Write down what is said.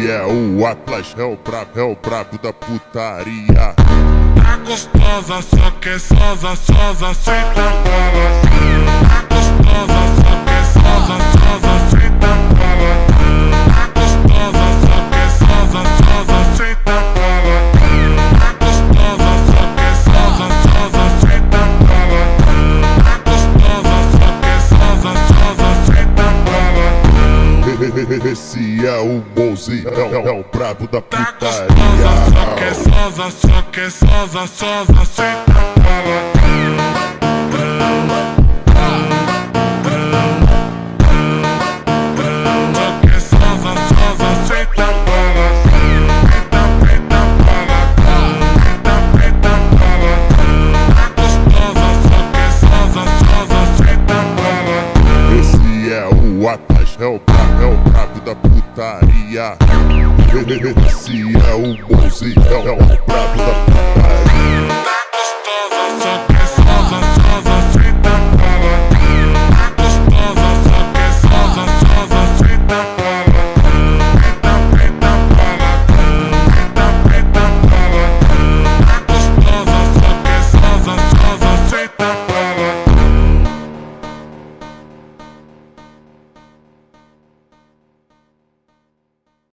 Esse é o Atlas, é o brabo da putaria. Tá gostosa, só quer sosa, senta bola. Tá gostosa, só quer sosa, senta bola. Tá gostosa, só quer sosa, senta bola. Tá gostosa, só quer sosa, senta bola. Tá gostosa, só quer sosa, senta bola. Esse é o Mozi, é o brabo da Tá putaria. gostosa, só quer sosa, senta bola. Só quer sosa, senta bola. Senta bola. Senta bola. Tá gostosa, só quer sosa, senta bola. Esse é o Atlas, é o brabo da putaria. Esse é o Mozi, é o brabo da putaria.